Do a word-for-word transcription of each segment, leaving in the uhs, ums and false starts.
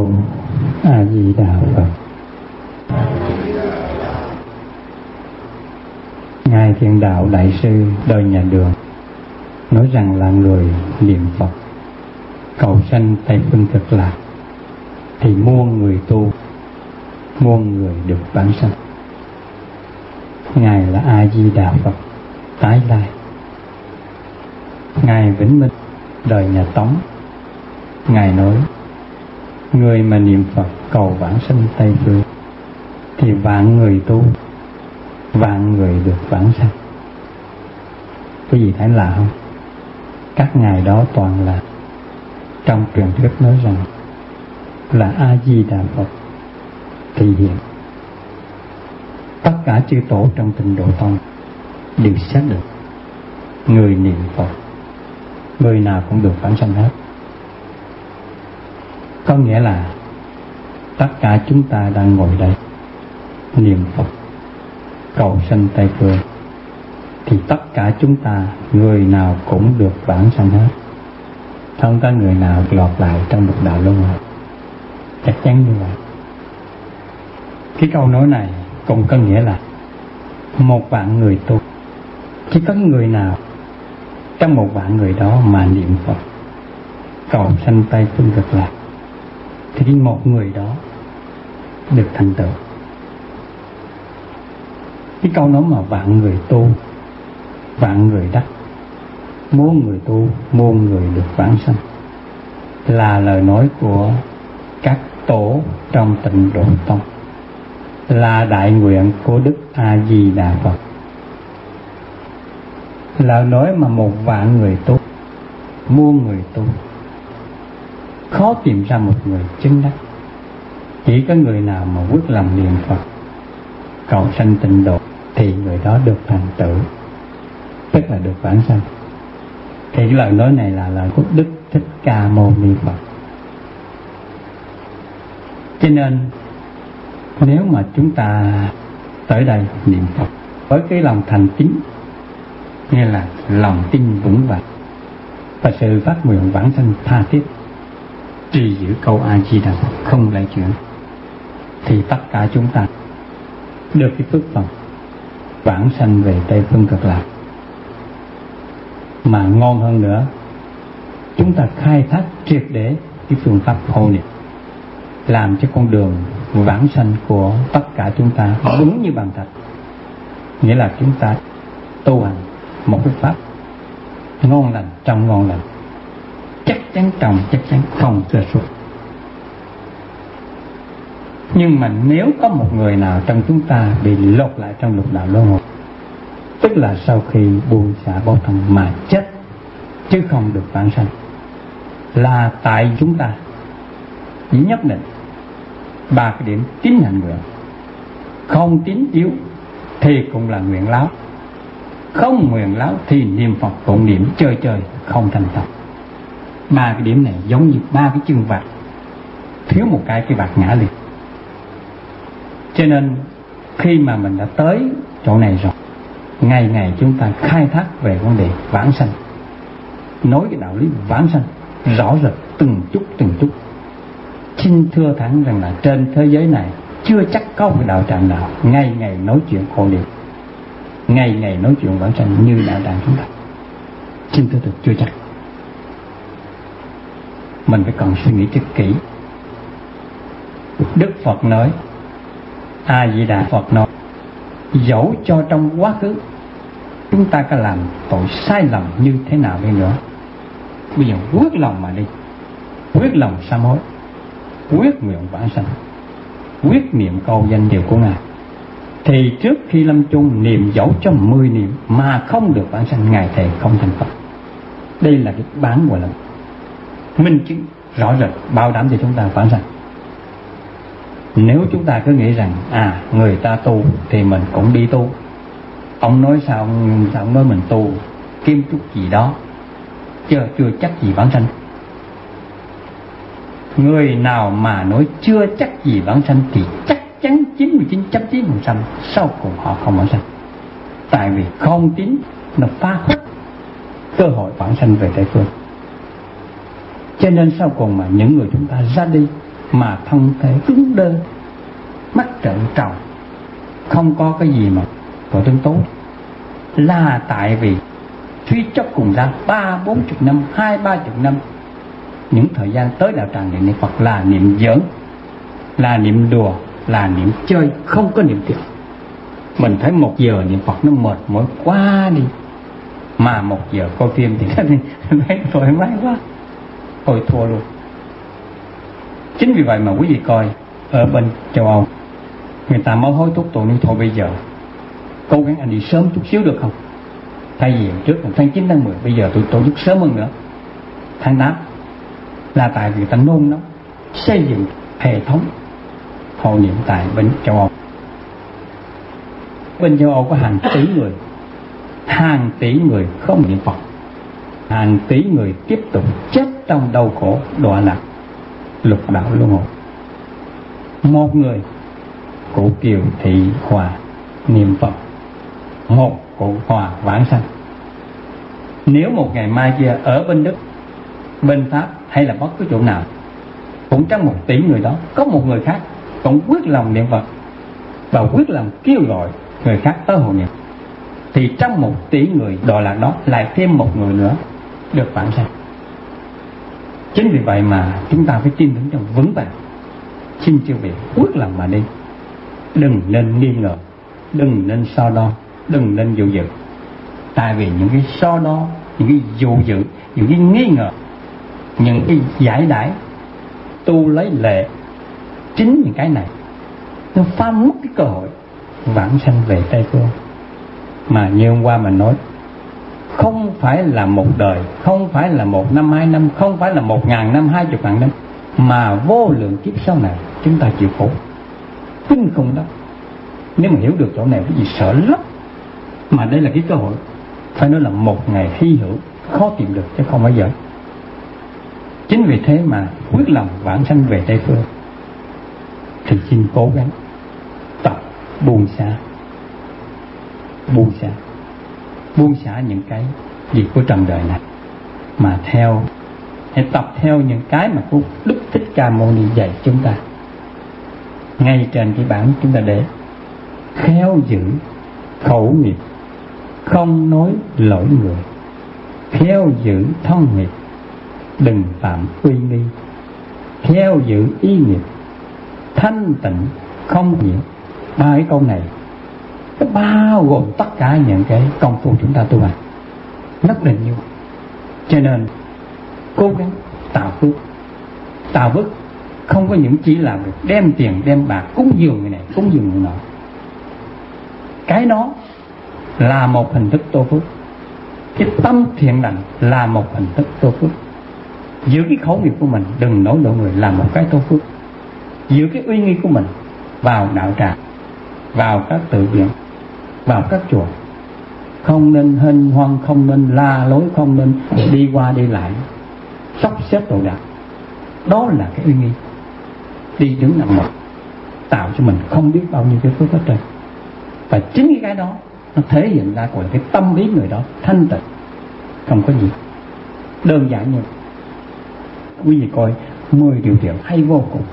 mô A Di Đà Phật. Ngài Thiện Đạo Đại sư đời nhà Đường nói rằng là người niệm Phật cầu sanh Tây Phương Cực Lạc thì muôn người tu, muôn người được vãng sanh. Ngài là A Di Đà Phật tái lai. Ngài Vĩnh Minh đời nhà Tống, Ngài nói người mà niệm Phật cầu vãng sanh Tây Phương thì vạn người tu, vạn người được vãng sanh. Quý vị thấy lạ không? Các ngài đó toàn là trong truyền thuyết nói rằng là A Di Đà Phật thị hiện. Tất cả chư tổ trong Tịnh Độ Tông đều xác định người niệm Phật người nào cũng được vãng sanh hết. Có nghĩa là tất cả chúng ta đang ngồi đây niệm Phật cầu sanh Tây Phương thì tất cả chúng ta người nào cũng được vãng sanh hết, không có người nào lọt lại trong lục đạo luân hồi. Chắc chắn như vậy. Cái câu nói này cũng có nghĩa là một vạn người tu, chỉ có người nào trong một vạn người đó mà niệm Phật cầu sanh Tây Phương Cực Lạc thì cái một người đó được thành tựu. Cái câu nói mà vạn người tu, vạn người đắc, muôn người tu, muôn người được vãng sanh là lời nói của các tổ trong Tịnh Độ Tông, là đại nguyện của Đức A Di Đà Phật. Lời nói mà một vạn người tu, muôn người tu, khó tìm ra một người chứng đắc. Chỉ có người nào mà quyết lòng niệm Phật cầu sanh tịnh độ thì người đó được thành tựu, tức là được vãng sanh. Thì cái lời nói này là lời của Đức Thích Ca Mâu Ni Phật. Cho nên nếu mà chúng ta tới đây niệm Phật với cái lòng thành tín, nghĩa là lòng tin vững vàng và sự phát nguyện vãng sanh tha thiết, trì giữ câu A Di Đà Phật không lay chuyển, thì tất cả chúng ta được cái phước phần vãng sanh về Tây Phương Cực Lạc. Mà ngon hơn nữa, chúng ta khai thác triệt để cái phương pháp hộ niệm, làm cho con đường vãng sanh của tất cả chúng ta vững như bàn thạch. Nghĩa là chúng ta tu hành một cái pháp ngon lành trong ngon lành, chắc chắn trong chắc chắn, không sơ suất. Nhưng mà nếu có một người nào trong chúng ta bị lột lại trong lục đạo luân hồi, tức là sau khi buông xả báo thân mà chết chứ không được vãng sanh, là tại chúng ta nhất định ba cái điểm tín hành nguyện. Không tín chiếu thì cũng là nguyện láo, không nguyện láo thì niệm Phật tụng niệm chơi chơi không thành thật. Ba cái điểm này giống như ba cái chân vạc, thiếu một cái cái vạc ngã liền. Cho nên khi mà mình đã tới chỗ này rồi, ngày ngày chúng ta khai thác về vấn đề vãng sanh, nói cái đạo lý vãng sanh rõ rệt từng chút từng chút. Xin thưa thẳng rằng là trên thế giới này chưa chắc có một đạo tràng nào ngày ngày nói chuyện khổ niệm, ngày ngày nói chuyện vãng sanh như đạo tràng chúng ta. Xin thưa thật, chưa chắc. Mình phải còn suy nghĩ cho kỹ. Đức Phật nói, A Di Đà Phật nói, dẫu cho trong quá khứ chúng ta có làm tội sai lầm như thế nào đi nữa, bây giờ quyết lòng mà đi, quyết lòng sám hối, quyết nguyện vãng sanh, quyết niệm câu danh hiệu của Ngài, thì trước khi lâm chung niệm dẫu cho mười niệm mà không được vãng sanh, Ngài thề không thành Phật. Đây là cái bản gọi là minh chứng rõ rệt bảo đảm cho chúng ta vãng sanh. Nếu chúng ta cứ nghĩ rằng à người ta tu thì mình cũng đi tu, ông nói sao ông, sao ông nói mình tu kiếm chút gì đó, chưa chưa chắc gì vãng sanh. Người nào mà nói chưa chắc gì vãng sanh thì chắc chắn chín mươi chín phẩy chín phần trăm sau cùng họ không vãng sanh. Tại vì không tín nó phá khuất cơ hội vãng sanh về Tây Phương. Cho nên sau cùng mà những người chúng ta ra đi mà thân thể cứng đơ, mắt trợn tròn, không có cái gì mà gọi tương tốt, là tại vì suy chốc cùng ra ba bốn chục năm, hai ba chục năm, những thời gian tới đạo tràng niệm Phật là niệm giỡn, là niệm đùa, là niệm chơi, không có niệm thiệt. Mình thấy một giờ niệm Phật nó mệt mỏi quá đi, mà một giờ coi phim thì thấy thoải mái quá, thôi thua luôn. Chính vì vậy mà quý vị coi ở bên châu Âu, người ta máu hối thúc tụi nó thôi bây giờ cố gắng anh đi sớm chút xíu được không? Thay vì trước là tháng chín tháng mười, bây giờ tôi tổ chức sớm hơn nữa, tháng tám, là tại vì người ta nôn nóng xây dựng hệ thống hộ niệm tại bên châu Âu. Bên châu Âu có hàng tỷ người, hàng tỷ người không niệm Phật, hàng tỷ người tiếp tục chết trong đau khổ đọa lạc lục đạo luân hồi. Một người cụ Kiều Thị Hòa niệm Phật, một cụ Hòa vãng sanh. Nếu một ngày mai kia ở bên Đức, bên Pháp hay là bất cứ chỗ nào, cũng trong một tỷ người đó có một người khác cũng quyết lòng niệm Phật và quyết lòng kêu gọi người khác tới hộ niệm, thì trong một tỷ người đọa lạc đó lại thêm một người nữa được vãng sanh. Chính vì vậy mà chúng ta phải tin tưởng trong vững vàng. Xin chư vị quyết lòng mà đi, đừng nên nghi ngờ, đừng nên so đo, đừng nên dụ dự. Tại vì những cái so đo, những cái dụ dự, những cái nghi ngờ, những cái giải đãi tu lấy lệ, chính những cái này nó phá mất cái cơ hội vãng sanh về Tây Phương. Mà như hôm qua mình nói, không phải là một đời, không phải là một năm, hai năm, không phải là một ngàn năm, hai chục ngàn năm, mà vô lượng kiếp sau này chúng ta chịu khổ kinh khủng đó. Nếu mà hiểu được chỗ này, cái gì sợ lắm. Mà đây là cái cơ hội, phải nói là một ngày hy hữu, khó tìm được chứ không phải giỡn. Chính vì thế mà quyết lòng vãng sanh về Tây Phương, thì xin cố gắng tập buông xả, buông xả, buông xả những cái gì của trần đời này, mà theo, hãy tập theo những cái mà của Đức Thích Ca Mâu Ni dạy chúng ta. Ngay trên cái bảng chúng ta để khéo giữ khẩu nghiệp, không nói lỗi người, khéo giữ thân nghiệp, đừng phạm uy nghi, khéo giữ ý nghiệp, thanh tịnh không nhiễm. Ba cái câu này nó bao gồm tất cả những cái công phu chúng ta tu hành, nhất định như vậy. Cho nên cố gắng tạo phước. Tạo phước không có những chỉ là việc đem tiền đem bạc cúng dường người này cúng dường người nọ, cái đó là một hình thức tô phước. Cái tâm thiện lành là một hình thức tô phước. Giữ cái khẩu nghiệp của mình đừng nói lỗi người là một cái tô phước. Giữ cái uy nghi của mình vào đạo tràng, vào các tự viện, vào các chùa, không nên hân hoan, không nên la lối, không nên đi qua đi lại sắp xếp đồ đạc. Đó là cái uy nghi. Đi đứng nằm một tạo cho mình không biết bao nhiêu cái phước hết trơn. Và chính cái cái đó nó thể hiện ra của cái tâm ý người đó thanh tịnh, không có gì. Đơn giản như quý vị coi mười điều thiện hay vô cùng.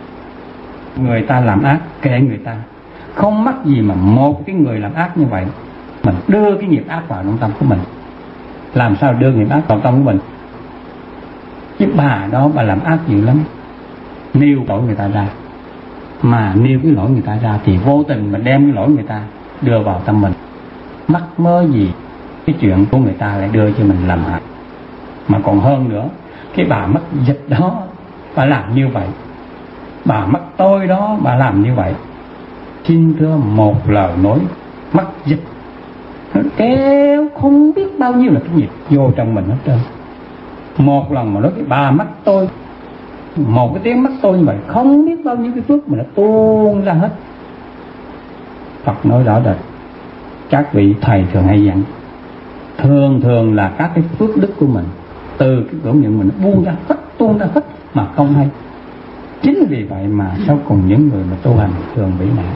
Người ta làm ác kệ người ta, không mắc gì mà một cái người làm ác như vậy mình đưa cái nghiệp ác vào trong tâm của mình. Làm sao đưa nghiệp ác vào tâm của mình? Chứ bà đó bà làm ác dữ lắm, nêu lỗi người ta ra, mà nêu cái lỗi người ta ra thì vô tình mình đem cái lỗi người ta đưa vào tâm mình. Mắc mơ gì cái chuyện của người ta lại đưa cho mình làm hại. Mà còn hơn nữa, cái bà mắc dịch đó bà làm như vậy, bà mắc tôi đó bà làm như vậy. Xin thưa, một lời nói mắc dịch nó kéo không biết bao nhiêu là cái nghiệp vô trong mình hết trơn. Một lần mà nói cái bà mắc tôi, một cái tiếng mắc tôi như vậy, không biết bao nhiêu cái phước mà nó tuôn ra hết. Phật nói rõ rệt, các vị thầy thường hay dặn, thường thường là các cái phước đức của mình từ cái cửa miệng mình nó buông ra hết, tuôn ra hết mà không hay. Chính vì vậy mà sau cùng những người mà tu hành thường bị nạn.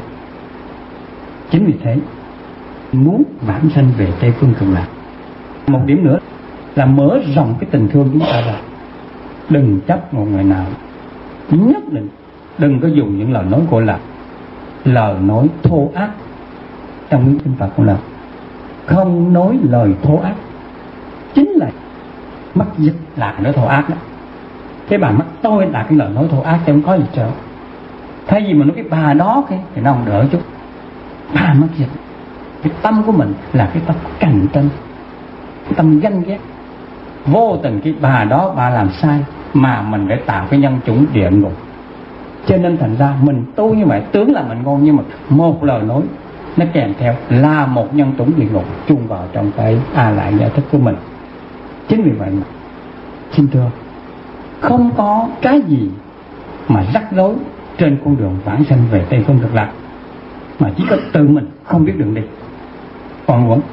Chính vì thế muốn vãng sanh về Tây Phương Cực Lạc, một điểm nữa là mở rộng cái tình thương chúng ta ra. Đừng chấp một người nào nhất định đừng có dùng những lời nói gọi là lời nói thô ác. Trong những kinh Phật cũng là không nói lời thô ác, chính là mắc dịch là nói thô ác đó. Cái bà mắc tôi là cái lời nói thô ác chứ không có gì trơn. Thay vì mình nói cái bà đó cái thì nó không đỡ chút. Bà mắc dịch. Cái tâm của mình là cái tâm cạnh tranh, cái tâm ganh ghét. Vô tình cái bà đó bà làm sai mà mình phải tạo cái nhân chủng địa ngục. Cho nên thành ra mình tu như vậy tướng là mình ngon, nhưng mà một lời nói nó kèm theo là một nhân chủng địa ngục chung vào trong cái a lại giải thích của mình. Chính vì vậy mà xin thưa, không có cái gì mà rắc rối trên con đường vãng sanh về Tây Phương Cực Lạc, mà chỉ có tự mình không biết đường đi, còn quẩn.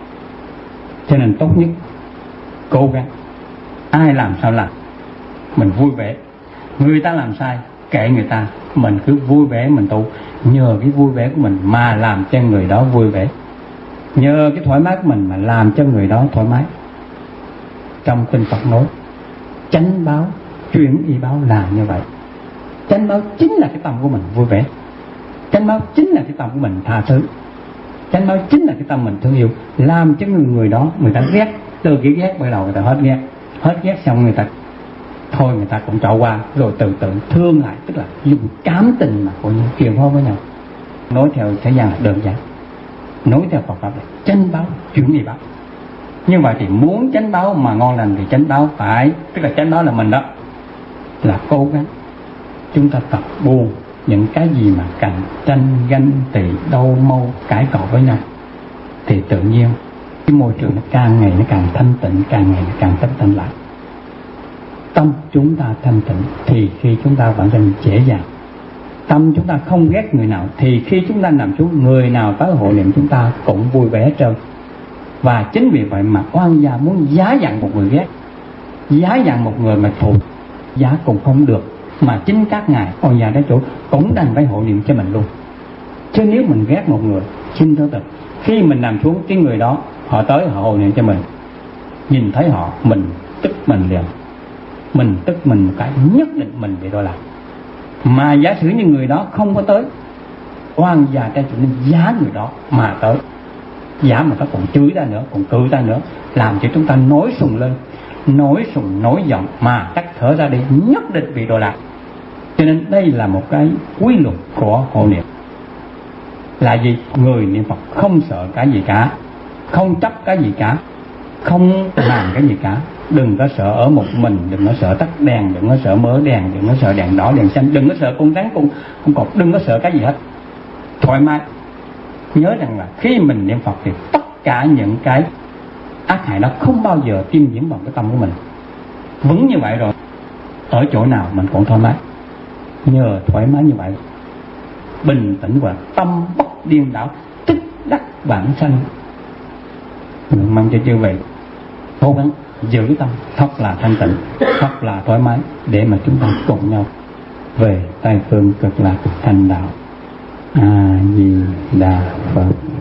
Cho nên tốt nhất cố gắng, ai làm sao làm, mình vui vẻ. Người ta làm sai kệ người ta, mình cứ vui vẻ mình tu. Nhờ cái vui vẻ của mình mà làm cho người đó vui vẻ, nhờ cái thoải mái của mình mà làm cho người đó thoải mái. Trong kinh Phật nói chánh báo chuyển y báo là như vậy. Chánh báo chính là cái tâm của mình vui vẻ, chánh báo chính là cái tâm của mình tha thứ, chánh báo chính là cái tâm mình thương yêu, làm cho người người đó người ta ghét. Từ cái ghét bắt đầu người ta hết ghét, hết ghét xong người ta thôi người ta cũng trọ qua, rồi từ từ thương lại, tức là dùng cảm tình mà của những truyền hóa với nhau. Nói theo thế gian là đơn giản, nói theo Phật pháp là chánh báo chuyển y báo. Nhưng mà thì muốn chánh báo mà ngon lành thì chánh báo phải, tức là chánh báo là mình đó, là cố gắng chúng ta tập buông những cái gì mà cạnh tranh ganh tị đau mâu cãi cọ với nhau, thì tự nhiên cái môi trường nó càng ngày nó càng thanh tịnh, càng ngày nó càng thanh tịnh lại. Tâm chúng ta thanh tịnh thì khi chúng ta vãng sanh dễ dàng. Tâm chúng ta không ghét người nào thì khi chúng ta nằm xuống, người nào tới hộ niệm chúng ta cũng vui vẻ hết trơn. Và chính vì vậy mà oan gia muốn giá dặn một người ghét, giá dặn một người mà thù, giá cũng không được. Mà chính các ngài oan gia đế chủ cũng đành phải hộ niệm cho mình luôn. Chứ nếu mình ghét một người, xin thưa thật, khi mình nằm xuống cái người đó họ tới họ hộ niệm cho mình, nhìn thấy họ mình tức mình liền, mình tức mình một cái nhất định mình bị đọa lạc. Mà giả sử như người đó không có tới, oan gia đế chủ nên giá người đó mà tới, giá mà nó còn chửi ta nữa, còn cự ta nữa, làm cho chúng ta nổi sùng lên, nổi sùng nổi giận mà cắt thở ra đi, nhất định bị đọa lạc. Cho nên đây là một cái quy luật của hộ niệm. Là gì? Người niệm Phật không sợ cái gì cả, không chấp cái gì cả, không làm cái gì cả. Đừng có sợ ở một mình, đừng có sợ tắt đèn, đừng có sợ mở đèn, đừng có sợ đèn đỏ đèn xanh, đừng có sợ con rắn con con cọp, đừng có sợ cái gì hết. Thoải mái. Nhớ rằng là khi mình niệm Phật thì tất cả những cái ác hại đó không bao giờ tiêm nhiễm vào cái tâm của mình. Vững như vậy rồi, ở chỗ nào mình cũng thoải mái. Nhờ thoải mái như vậy, bình tĩnh và tâm bất điên đảo, tức đắc vãng sanh. Mình mong cho chư vị cố gắng giữ tâm thật là thanh tịnh, thật là thoải mái, để mà chúng ta cùng nhau về Tây Phương Cực Lạc thành đạo. A Di Đà Phật.